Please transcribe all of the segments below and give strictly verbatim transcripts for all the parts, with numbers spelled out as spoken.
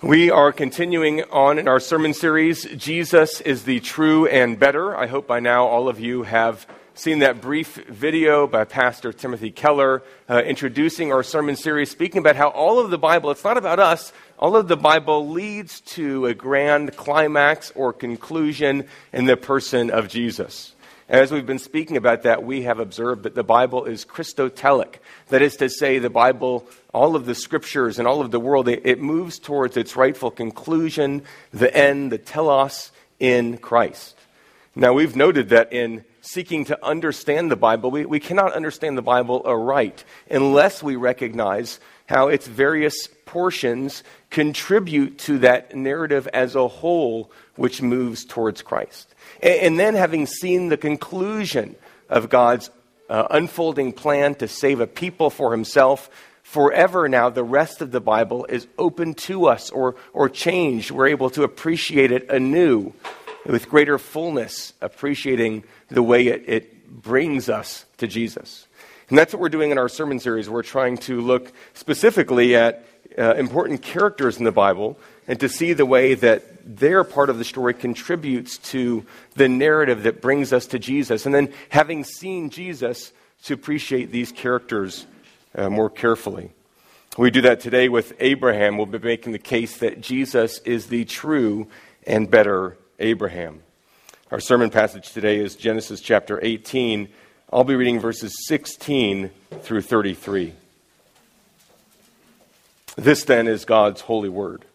We are continuing on in our sermon series, Jesus is the True and Better. I hope by now all of you have seen that brief video by Pastor Timothy Keller uh, introducing our sermon series, speaking about how all of the Bible, it's not about us, all of the Bible leads to a grand climax or conclusion in the person of Jesus. As we've been speaking about that, we have observed that the Bible is Christotelic. That is to say, the Bible, all of the scriptures and all of the world, it, it moves towards its rightful conclusion, the end, the telos in Christ. Now, we've noted that in seeking to understand the Bible, we, we cannot understand the Bible aright unless we recognize how its various portions contribute to that narrative as a whole, which moves towards Christ. And, and then having seen the conclusion of God's uh, unfolding plan to save a people for himself, forever now, the rest of the Bible is open to us or, or changed. We're able to appreciate it anew with greater fullness, appreciating the way it, it brings us to Jesus. And that's what we're doing in our sermon series. We're trying to look specifically at uh, important characters in the Bible and to see the way that their part of the story contributes to the narrative that brings us to Jesus. And then having seen Jesus, to appreciate these characters uh, more carefully. We do that today with Abraham. We'll be making the case that Jesus is the true and better Abraham. Our sermon passage today is Genesis chapter eighteen. I'll be reading verses sixteen through thirty-three. This then is God's holy word.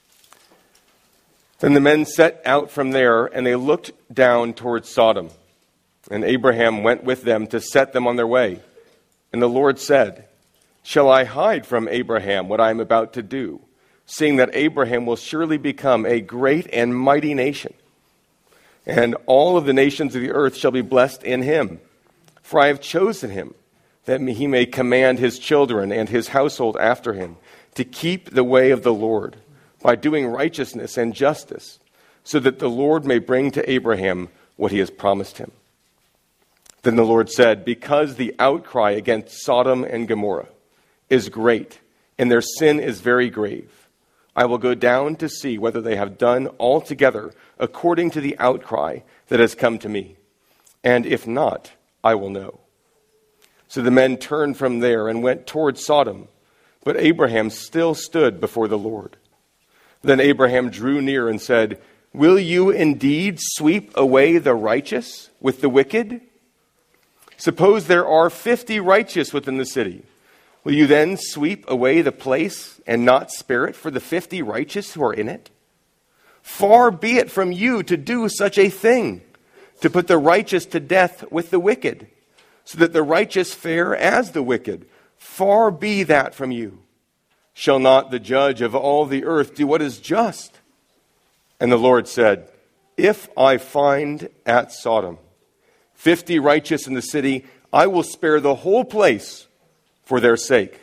Then the men set out from there, and they looked down towards Sodom. And Abraham went with them to set them on their way. And the Lord said, "Shall I hide from Abraham what I am about to do, seeing that Abraham will surely become a great and mighty nation? And all of the nations of the earth shall be blessed in him. For I have chosen him, that he may command his children and his household after him, to keep the way of the Lord, by doing righteousness and justice, so that the Lord may bring to Abraham what he has promised him." Then the Lord said, "Because the outcry against Sodom and Gomorrah is great, and their sin is very grave, I will go down to see whether they have done altogether according to the outcry that has come to me. And if not, I will know." So the men turned from there and went toward Sodom, but Abraham still stood before the Lord. Then Abraham drew near and said, "Will you indeed sweep away the righteous with the wicked? Suppose there are fifty righteous within the city. Will you then sweep away the place and not spare it for the fifty righteous who are in it? Far be it from you to do such a thing, to put the righteous to death with the wicked, so that the righteous fare as the wicked. Far be that from you. Shall not the judge of all the earth do what is just?" And the Lord said, "If I find at Sodom fifty righteous in the city, I will spare the whole place for their sake."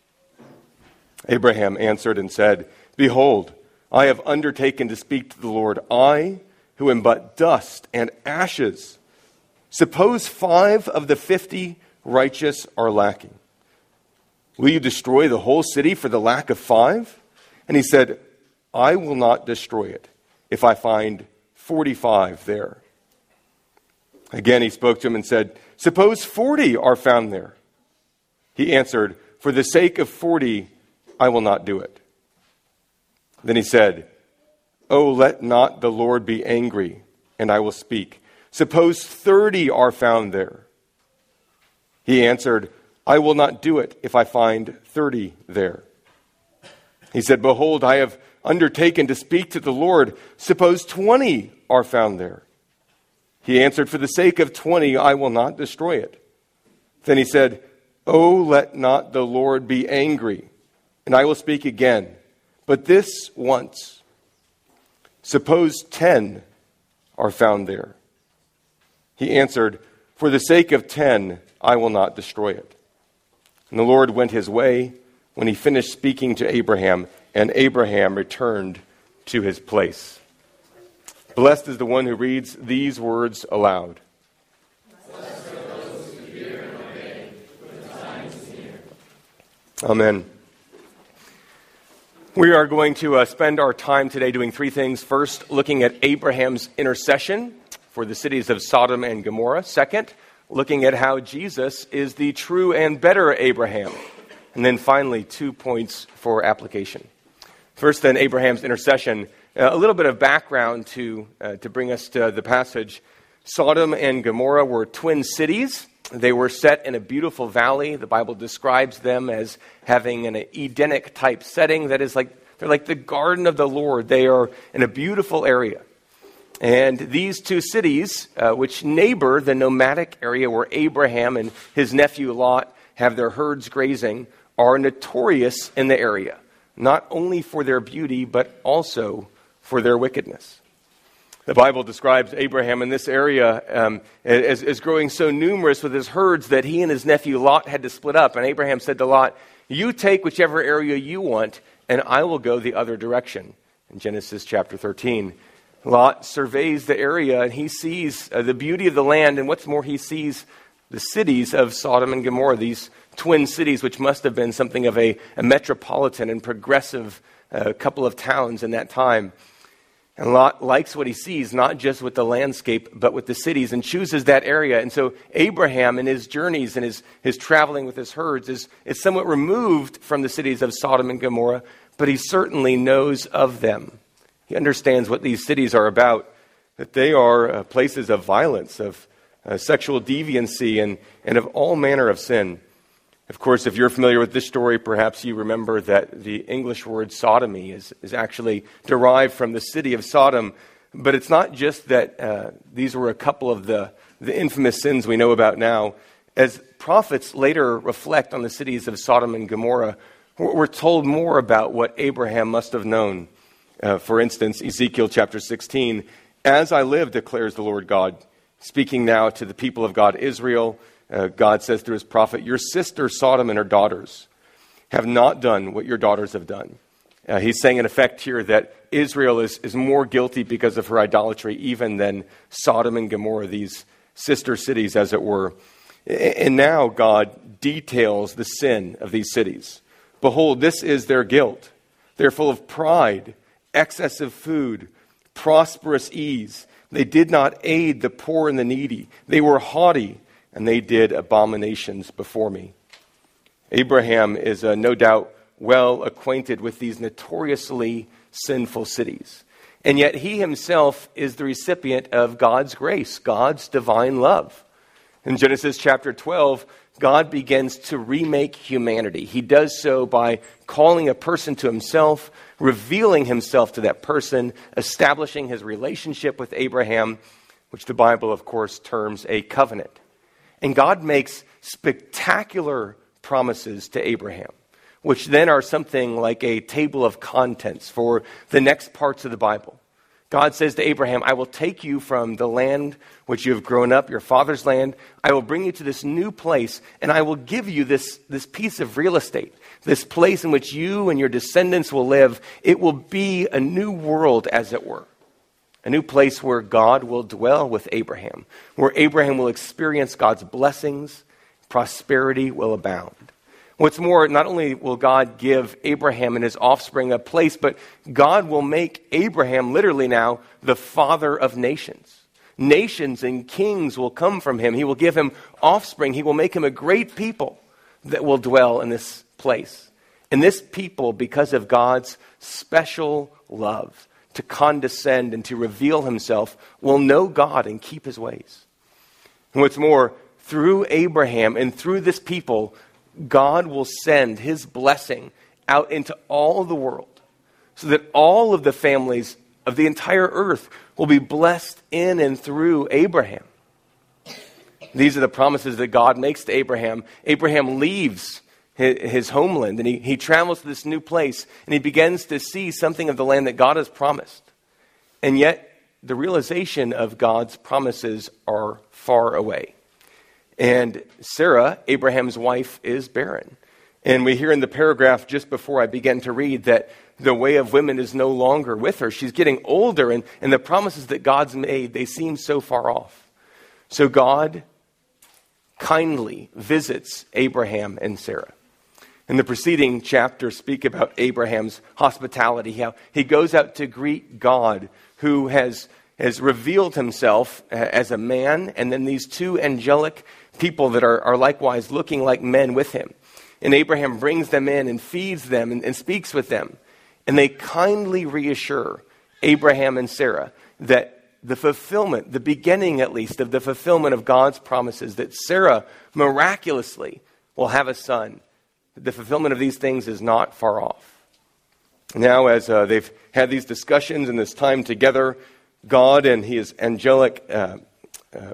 Abraham answered and said, "Behold, I have undertaken to speak to the Lord, I who am but dust and ashes. Suppose five of the fifty righteous are lacking. Will you destroy the whole city for the lack of five?" And he said, "I will not destroy it if I find forty-five there." Again he spoke to him and said, "Suppose forty are found there." He answered, "For the sake of forty, I will not do it." Then he said, "Oh, let not the Lord be angry, and I will speak. Suppose thirty are found there." He answered, "I will not do it if I find thirty there." He said, "Behold, I have undertaken to speak to the Lord. Suppose twenty are found there." He answered, "For the sake of twenty, I will not destroy it." Then he said, "Oh, let not the Lord be angry, and I will speak again, but this once. Suppose ten are found there." He answered, "For the sake of ten, I will not destroy it." And the Lord went his way when he finished speaking to Abraham, and Abraham returned to his place. Blessed is the one who reads these words aloud. Blessed are those who hear and obey, for the time is near. Amen. We are going to uh, spend our time today doing three things. First, looking at Abraham's intercession for the cities of Sodom and Gomorrah. Second, looking at how Jesus is the true and better Abraham. And then finally, two points for application. First, then, Abraham's intercession. Uh, a little bit of background to, uh, to bring us to the passage. Sodom and Gomorrah were twin cities. They were set in a beautiful valley. The Bible describes them as having an Edenic type setting. That is like, they're like the garden of the Lord. They are in a beautiful area. And these two cities, uh, which neighbor the nomadic area where Abraham and his nephew Lot have their herds grazing, are notorious in the area, not only for their beauty, but also for their wickedness. The Bible describes Abraham in this area um, as, as growing so numerous with his herds that he and his nephew Lot had to split up. And Abraham said to Lot, "You take whichever area you want, and I will go the other direction." In Genesis chapter thirteen, Lot surveys the area, and he sees uh, the beauty of the land, and what's more, he sees the cities of Sodom and Gomorrah, these twin cities, which must have been something of a, a metropolitan and progressive uh, couple of towns in that time. And Lot likes what he sees, not just with the landscape, but with the cities, and chooses that area. And so Abraham, in his journeys and his, his traveling with his herds, is, is somewhat removed from the cities of Sodom and Gomorrah, but he certainly knows of them. He understands what these cities are about, that they are uh, places of violence, of uh, sexual deviancy, and, and of all manner of sin. Of course, if you're familiar with this story, perhaps you remember that the English word sodomy is, is actually derived from the city of Sodom. But it's not just that uh, these were a couple of the, the infamous sins we know about now. As prophets later reflect on the cities of Sodom and Gomorrah, we're told more about what Abraham must have known. Uh, for instance, Ezekiel chapter sixteen, "As I live, declares the Lord God," speaking now to the people of God, Israel, Uh, God says through his prophet, "Your sister Sodom and her daughters have not done what your daughters have done." Uh, he's saying in effect here that Israel is, is more guilty because of her idolatry even than Sodom and Gomorrah, these sister cities as it were. And now God details the sin of these cities. "Behold, this is their guilt. They're full of pride, excessive food, prosperous ease. They did not aid the poor and the needy. They were haughty, and they did abominations before me." Abraham is uh, no doubt well acquainted with these notoriously sinful cities. And yet he himself is the recipient of God's grace, God's divine love. In Genesis chapter twelve, God begins to remake humanity. He does so by calling a person to himself, revealing himself to that person, establishing his relationship with Abraham, which the Bible, of course, terms a covenant. And God makes spectacular promises to Abraham, which then are something like a table of contents for the next parts of the Bible. God says to Abraham, "I will take you from the land which you have grown up, your father's land. I will bring you to this new place, and I will give you this, this piece of real estate, this place in which you and your descendants will live. It will be a new world, as it were. A new place where God will dwell with Abraham, where Abraham will experience God's blessings, prosperity will abound." What's more, not only will God give Abraham and his offspring a place, but God will make Abraham literally now the father of nations. Nations and kings will come from him. He will give him offspring. He will make him a great people that will dwell in this place. And this people, because of God's special love, to condescend and to reveal himself, will know God and keep his ways. And what's more, through Abraham and through this people, God will send his blessing out into all the world so that all of the families of the entire earth will be blessed in and through Abraham. These are the promises that God makes to Abraham. Abraham leaves his homeland, and he, he travels to this new place, and he begins to see something of the land that God has promised. And yet, the realization of God's promises are far away. And Sarah, Abraham's wife, is barren. And we hear in the paragraph just before I begin to read that the way of women is no longer with her. She's getting older, and, and the promises that God's made, they seem so far off. So God kindly visits Abraham and Sarah. In the preceding chapter, speak about Abraham's hospitality, how he goes out to greet God, who has, has revealed himself as a man, and then these two angelic people that are, are likewise looking like men with him. And Abraham brings them in and feeds them and, and speaks with them. And they kindly reassure Abraham and Sarah that the fulfillment, the beginning at least, of the fulfillment of God's promises, that Sarah miraculously will have a son. The fulfillment of these things is not far off. Now, as uh, they've had these discussions and this time together, God and his angelic uh, uh,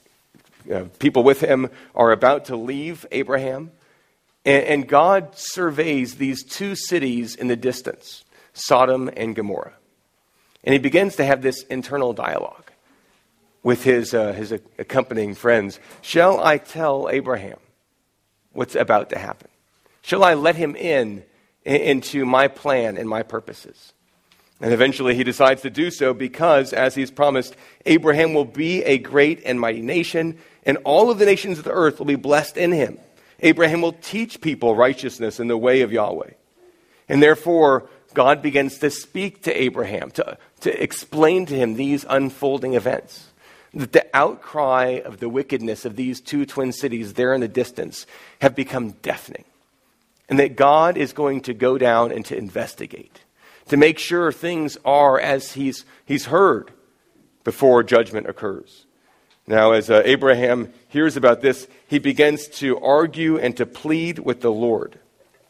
uh, people with him are about to leave Abraham. And, and God surveys these two cities in the distance, Sodom and Gomorrah. And he begins to have this internal dialogue with his, uh, his accompanying friends. Shall I tell Abraham what's about to happen? Shall I let him in into my plan and my purposes? And eventually he decides to do so because, as he's promised, Abraham will be a great and mighty nation, and all of the nations of the earth will be blessed in him. Abraham will teach people righteousness in the way of Yahweh. And therefore, God begins to speak to Abraham, to, to explain to him these unfolding events. That the outcry of the wickedness of these two twin cities there in the distance have become deafening. And that God is going to go down and to investigate, to make sure things are as he's, he's heard before judgment occurs. Now, as uh, Abraham hears about this, he begins to argue and to plead with the Lord.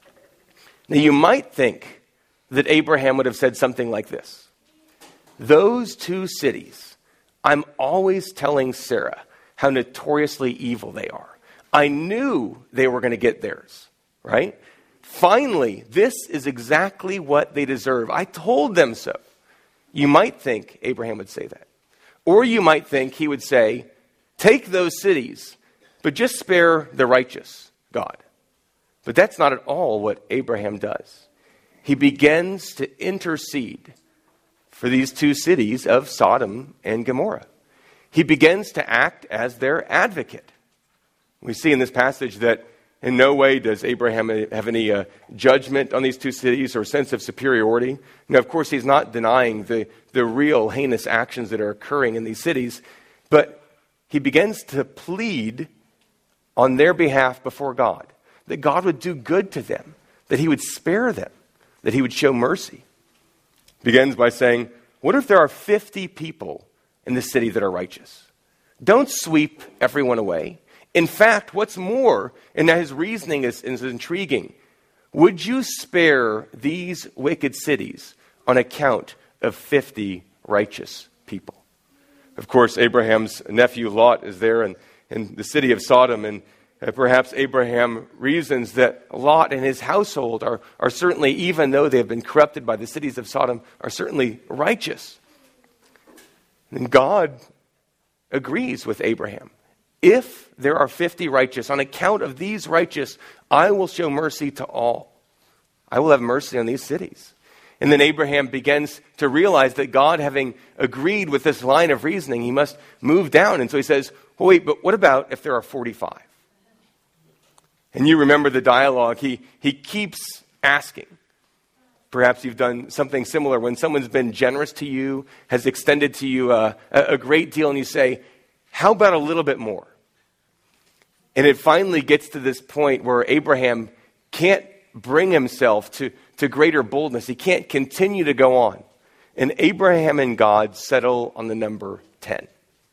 Now, you might think that Abraham would have said something like this. Those two cities, I'm always telling Sarah how notoriously evil they are. I knew they were going to get theirs, right? Finally, this is exactly what they deserve. I told them so. You might think Abraham would say that. Or you might think he would say, take those cities, but just spare the righteous, God. But that's not at all what Abraham does. He begins to intercede for these two cities of Sodom and Gomorrah. He begins to act as their advocate. We see in this passage that in no way does Abraham have any uh, judgment on these two cities or sense of superiority. Now, of course, he's not denying the, the real heinous actions that are occurring in these cities, but he begins to plead on their behalf before God, that God would do good to them, that he would spare them, that he would show mercy. Begins by saying, what if there are fifty people in the city that are righteous? Don't sweep everyone away. In fact, what's more, and his reasoning is, is intriguing, would you spare these wicked cities on account of fifty righteous people? Of course, Abraham's nephew Lot is there in, in the city of Sodom, and uh, perhaps Abraham reasons that Lot and his household are, are certainly, even though they have been corrupted by the cities of Sodom, are certainly righteous. And God agrees with Abraham. If there are fifty righteous, on account of these righteous, I will show mercy to all. I will have mercy on these cities. And then Abraham begins to realize that God, having agreed with this line of reasoning, he must move down. And so he says, well, wait, but what about if there are forty-five? And you remember the dialogue. He, he keeps asking. Perhaps you've done something similar when someone's been generous to you, has extended to you a, a great deal, and you say, how about a little bit more? And it finally gets to this point where Abraham can't bring himself to, to greater boldness. He can't continue to go on. And Abraham and God settle on the number ten.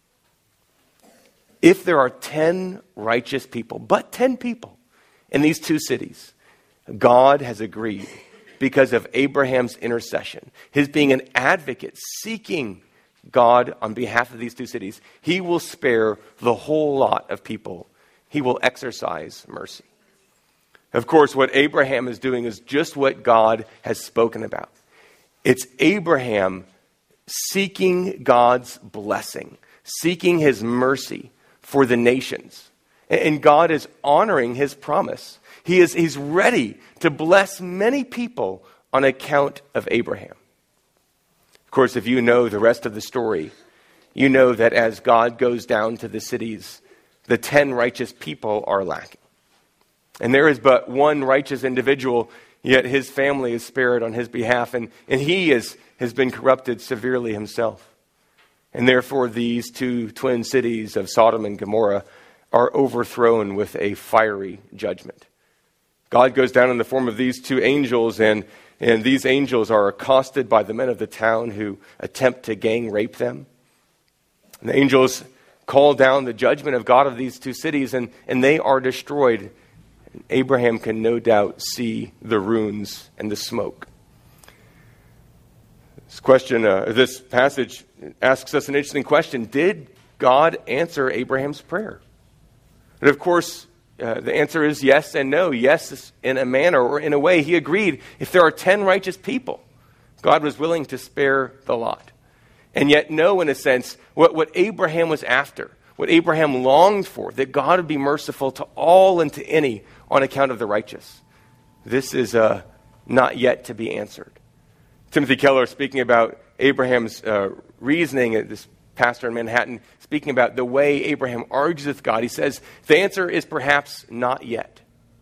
If there are ten righteous people, but ten people in these two cities, God has agreed because of Abraham's intercession, his being an advocate, seeking God on behalf of these two cities, he will spare the whole lot of people. He will exercise mercy. Of course, what Abraham is doing is just what God has spoken about. It's Abraham seeking God's blessing, seeking his mercy for the nations. And God is honoring his promise. He is, he's ready to bless many people on account of Abraham. Of course, if you know the rest of the story, you know that as God goes down to the cities, the ten righteous people are lacking. And there is but one righteous individual, yet his family is spared on his behalf, and, and he is, has been corrupted severely himself. And therefore these two twin cities of Sodom and Gomorrah are overthrown with a fiery judgment. God goes down in the form of these two angels, and, and these angels are accosted by the men of the town who attempt to gang rape them. And the angels call down the judgment of God of these two cities, and, and they are destroyed. And Abraham can no doubt see the ruins and the smoke. This question, uh, this passage asks us an interesting question. Did God answer Abraham's prayer? And of course, uh, the answer is yes and no. Yes, in a manner or in a way. He agreed if there are ten righteous people, God was willing to spare the lot. And yet no, in a sense, what, what Abraham was after, what Abraham longed for, that God would be merciful to all and to any on account of the righteous. This is uh, not yet to be answered. Timothy Keller, speaking about Abraham's uh, reasoning, this pastor in Manhattan, speaking about the way Abraham argues with God, he says, the answer is perhaps not yet.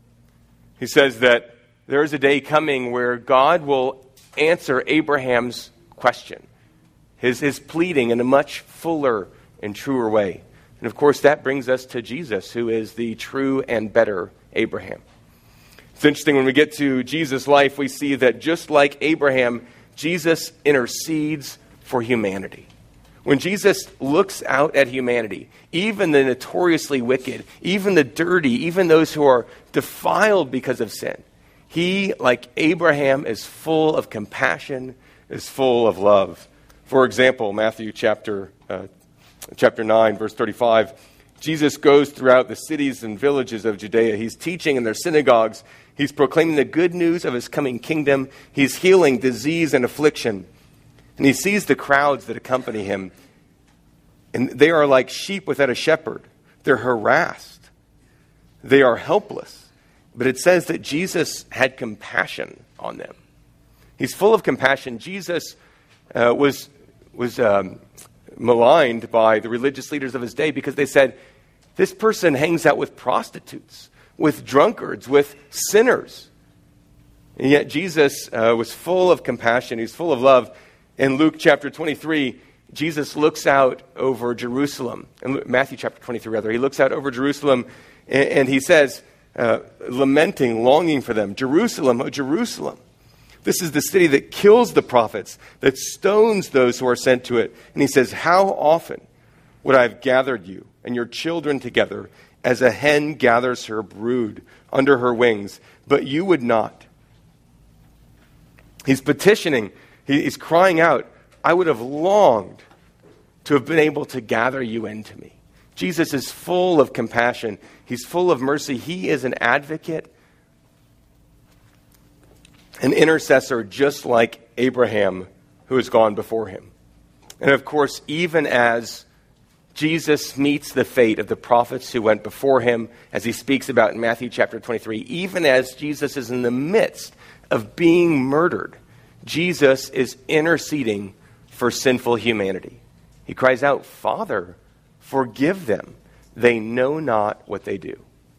He says that there is a day coming where God will answer Abraham's question, his, his pleading in a much fuller and truer way. And of course, that brings us to Jesus, who is the true and better Abraham. It's interesting, when we get to Jesus' life, we see that just like Abraham, Jesus intercedes for humanity. When Jesus looks out at humanity, even the notoriously wicked, even the dirty, even those who are defiled because of sin, he, like Abraham, is full of compassion, is full of love. For example, Matthew chapter uh, chapter nine, verse thirty-five, Jesus goes throughout the cities and villages of Judea. He's teaching in their synagogues. He's proclaiming the good news of his coming kingdom. He's healing disease and affliction. And he sees the crowds that accompany him. And they are like sheep without a shepherd. They're harassed. They are helpless. But it says that Jesus had compassion on them. He's full of compassion. Jesus uh, was, was um, maligned by the religious leaders of his day because they said, this person hangs out with prostitutes, with drunkards, with sinners. And yet Jesus uh, was full of compassion. He's full of love. In Luke chapter twenty-three, Jesus looks out over Jerusalem. In Matthew chapter twenty-three, rather. He looks out over Jerusalem and, and he says, uh, lamenting, longing for them, Jerusalem, oh Jerusalem. This is the city that kills the prophets, that stones those who are sent to it. And he says, how often would I have gathered you and your children together as a hen gathers her brood under her wings, but you would not. He's petitioning. He's crying out, I would have longed to have been able to gather you into me. Jesus is full of compassion. He's full of mercy. He is an advocate, an intercessor, just like Abraham, who has gone before him. And of course, even as Jesus meets the fate of the prophets who went before him, as he speaks about in Matthew chapter twenty-three, even as Jesus is in the midst of being murdered, Jesus is interceding for sinful humanity. He cries out, Father, forgive them. They know not what they do.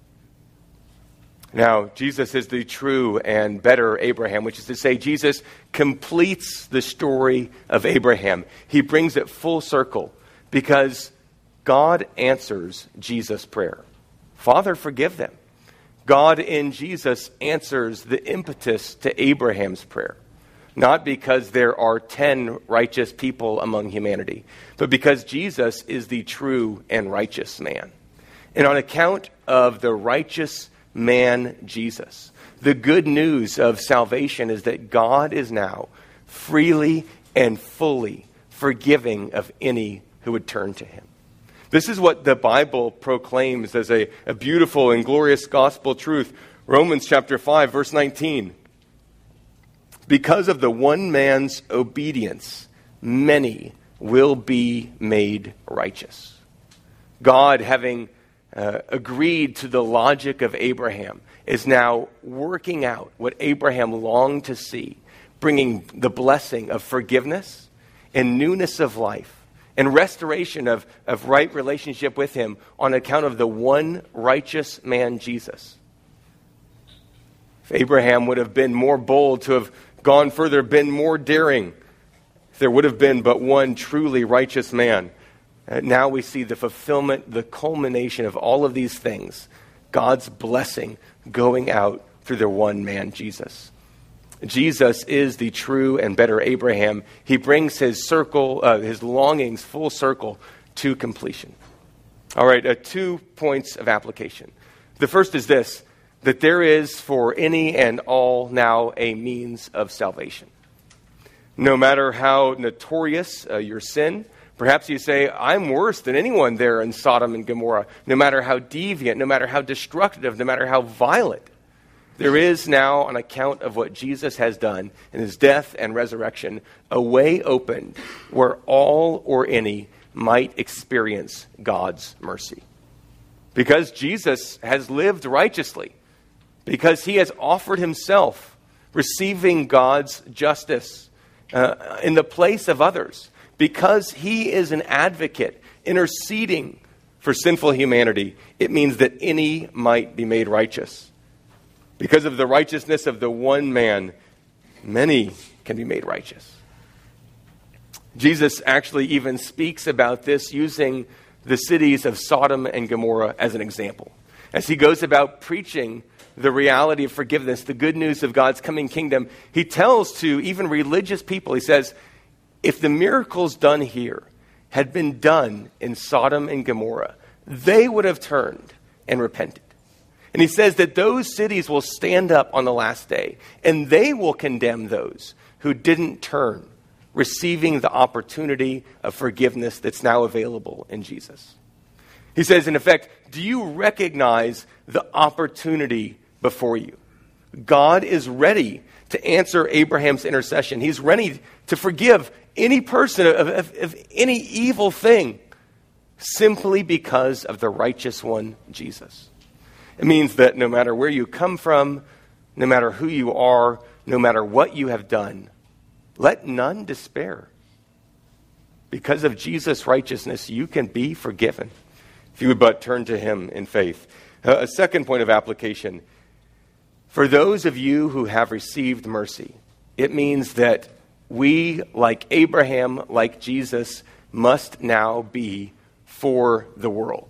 Now, Jesus is the true and better Abraham, which is to say, Jesus completes the story of Abraham. He brings it full circle because God answers Jesus' prayer. Father, forgive them. God in Jesus answers the impetus to Abraham's prayer. Not because there are ten righteous people among humanity, but because Jesus is the true and righteous man. And on account of the righteous man, Jesus, the good news of salvation is that God is now freely and fully forgiving of any who would turn to him. This is what the Bible proclaims as a, a beautiful and glorious gospel truth. Romans chapter five, verse nineteen. Because of the one man's obedience, many will be made righteous. God, having uh, agreed to the logic of Abraham, is now working out what Abraham longed to see, bringing the blessing of forgiveness and newness of life and restoration of, of right relationship with him on account of the one righteous man, Jesus. If Abraham would have been more bold, to have gone further, been more daring, if there would have been but one truly righteous man. Uh, now we see the fulfillment, the culmination of all of these things, God's blessing going out through the one man, Jesus. Jesus is the true and better Abraham. He brings his circle, uh, his longings full circle to completion. All right, uh, two points of application. The first is this, that there is for any and all now a means of salvation. No matter how notorious uh, your sin, perhaps you say, I'm worse than anyone there in Sodom and Gomorrah. No matter how deviant, no matter how destructive, no matter how violent, there is now, on account of what Jesus has done in his death and resurrection, a way opened where all or any might experience God's mercy. Because Jesus has lived righteously, because he has offered himself, receiving God's justice uh, in the place of others, because he is an advocate interceding for sinful humanity, it means that any might be made righteous. Because of the righteousness of the one man, many can be made righteous. Jesus actually even speaks about this using the cities of Sodom and Gomorrah as an example. As he goes about preaching the reality of forgiveness, the good news of God's coming kingdom, he tells to even religious people, he says, if the miracles done here had been done in Sodom and Gomorrah, they would have turned and repented. And he says that those cities will stand up on the last day, and they will condemn those who didn't turn, receiving the opportunity of forgiveness that's now available in Jesus. He says, in effect, do you recognize the opportunity before you? God is ready to answer Abraham's intercession. He's ready to forgive any person of, of, of any evil thing simply because of the righteous one, Jesus. It means that no matter where you come from, no matter who you are, no matter what you have done, let none despair. Because of Jesus' righteousness, you can be forgiven if you would but turn to him in faith. Uh, a second point of application. For those of you who have received mercy, it means that we, like Abraham, like Jesus, must now be for the world.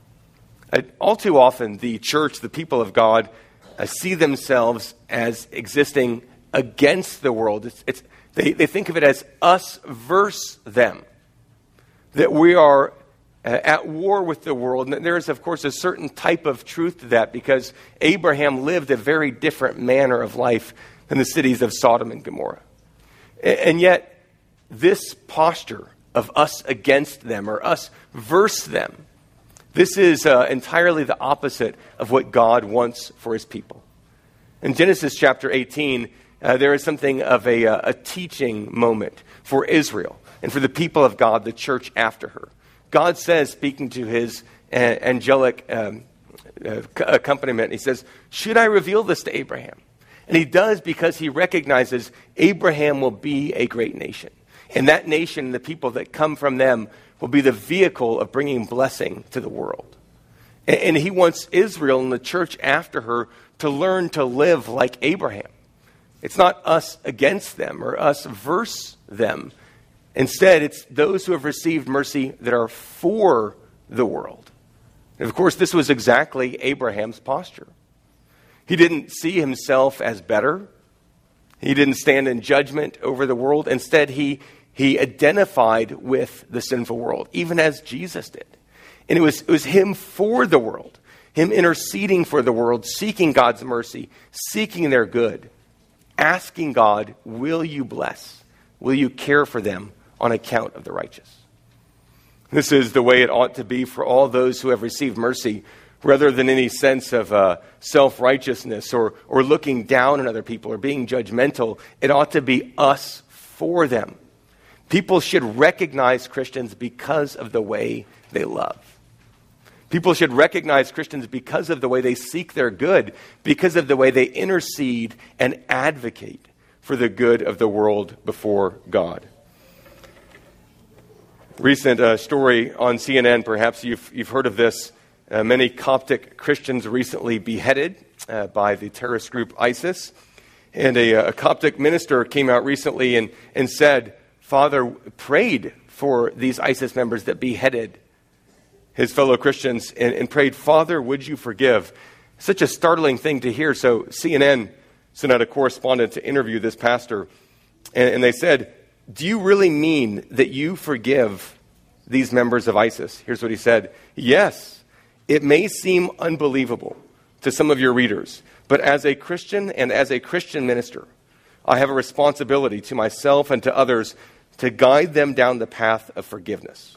Uh, all too often, the church, the people of God, uh, see themselves as existing against the world. It's, it's, they, they think of it as us versus them. That we are uh, at war with the world. And there is, of course, a certain type of truth to that because Abraham lived a very different manner of life than the cities of Sodom and Gomorrah. And, and yet, this posture of us against them or us versus them, this is uh, entirely the opposite of what God wants for his people. In Genesis chapter eighteen, uh, there is something of a, uh, a teaching moment for Israel and for the people of God, the church after her. God says, speaking to his uh, angelic um, uh, accompaniment, he says, should I reveal this to Abraham? And he does because he recognizes Abraham will be a great nation. And that nation, the people that come from them, will be the vehicle of bringing blessing to the world. And, and he wants Israel and the church after her to learn to live like Abraham. It's not us against them or us versus them. Instead, it's those who have received mercy that are for the world. And of course, this was exactly Abraham's posture. He didn't see himself as better. He didn't stand in judgment over the world. Instead, he He identified with the sinful world, even as Jesus did. And it was, it was him for the world, him interceding for the world, seeking God's mercy, seeking their good, asking God, will you bless? Will you care for them on account of the righteous? This is the way it ought to be for all those who have received mercy, rather than any sense of uh, self-righteousness or, or looking down on other people or being judgmental. It ought to be us for them. People should recognize Christians because of the way they love. People should recognize Christians because of the way they seek their good, because of the way they intercede and advocate for the good of the world before God. Recent uh, story on C N N, perhaps you've, you've heard of this. Uh, many Coptic Christians recently beheaded uh, by the terrorist group ISIS. And a, a Coptic minister came out recently and, and said, Father prayed for these ISIS members that beheaded his fellow Christians and, and prayed, Father, would you forgive? Such a startling thing to hear. So C N N sent out a correspondent to interview this pastor. And, and they said, do you really mean that you forgive these members of ISIS? Here's what he said. Yes, it may seem unbelievable to some of your readers, but as a Christian and as a Christian minister, I have a responsibility to myself and to others to guide them down the path of forgiveness.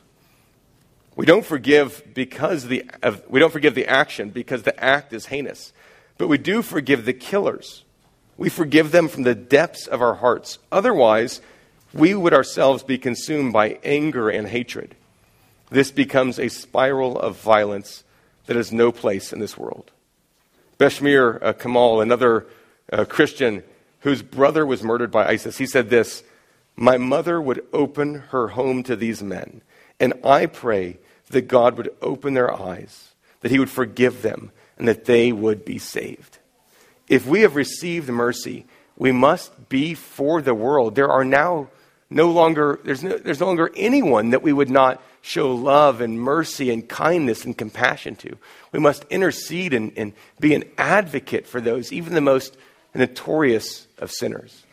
We don't forgive because the of, we don't forgive the action because the act is heinous, but we do forgive the killers. We forgive them from the depths of our hearts. Otherwise, we would ourselves be consumed by anger and hatred. This becomes a spiral of violence that has no place in this world. Bashmir uh, Kamal, another uh, Christian whose brother was murdered by ISIS, he said this, my mother would open her home to these men, and I pray that God would open their eyes, that he would forgive them, and that they would be saved. If we have received mercy, we must be for the world. There are now no longer, there's no, there's no longer anyone that we would not show love and mercy and kindness and compassion to. We must intercede and, and be an advocate for those, even the most notorious of sinners.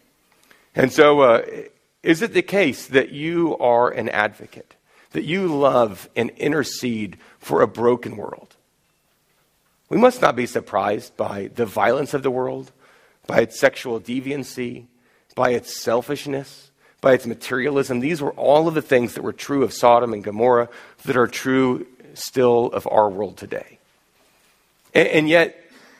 And so, uh, is it the case that you are an advocate, that you love and intercede for a broken world? We must not be surprised by the violence of the world, by its sexual deviancy, by its selfishness, by its materialism. These were all of the things that were true of Sodom and Gomorrah that are true still of our world today. And, and yet,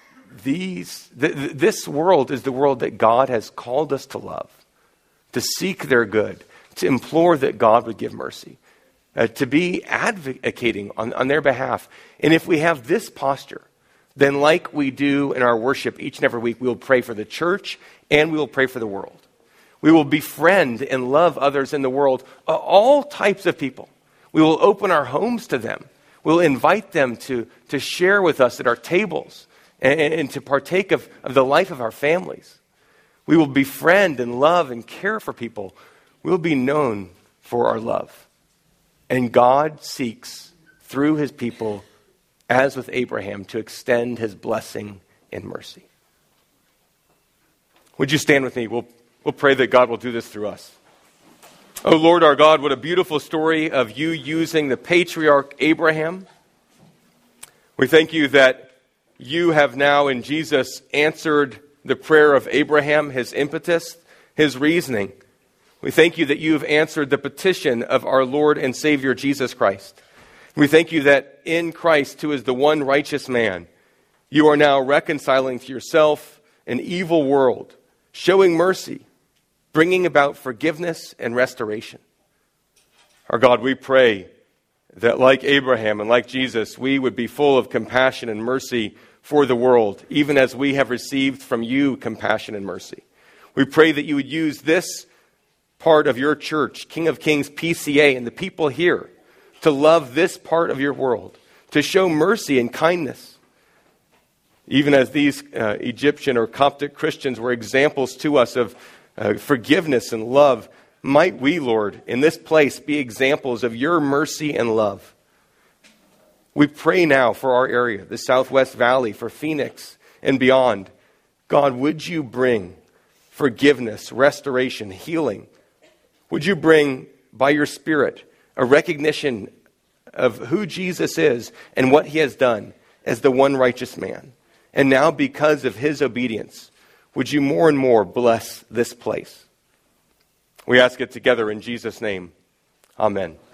these th- th- this world is the world that God has called us to love, to seek their good, to implore that God would give mercy, uh, to be advocating on, on their behalf. And if we have this posture, then like we do in our worship each and every week, we will pray for the church and we will pray for the world. We will befriend and love others in the world, uh, all types of people. We will open our homes to them. We'll invite them to, to share with us at our tables and, and to partake of, of the life of our families. We will befriend and love and care for people. We'll be known for our love. And God seeks, through his people, as with Abraham, to extend his blessing and mercy. Would you stand with me? We'll We'll pray that God will do this through us. Oh Lord our God, what a beautiful story of you using the patriarch Abraham. We thank you that you have now in Jesus answered the prayer of Abraham, his impetus, his reasoning. We thank you that you have answered the petition of our Lord and Savior Jesus Christ. We thank you that in Christ, who is the one righteous man, you are now reconciling to yourself an evil world, showing mercy, bringing about forgiveness and restoration. Our God, we pray that like Abraham and like Jesus, we would be full of compassion and mercy for the world, even as we have received from you compassion and mercy. We pray that you would use this part of your church, King of Kings P C A, and the people here to love this part of your world, to show mercy and kindness. Even as these uh, Egyptian or Coptic Christians were examples to us of uh, forgiveness and love, might we, Lord, in this place be examples of your mercy and love. We pray now for our area, the Southwest Valley, for Phoenix and beyond. God, would you bring forgiveness, restoration, healing? Would you bring, by your Spirit, a recognition of who Jesus is and what he has done as the one righteous man? And now, because of his obedience, would you more and more bless this place? We ask it together in Jesus' name. Amen.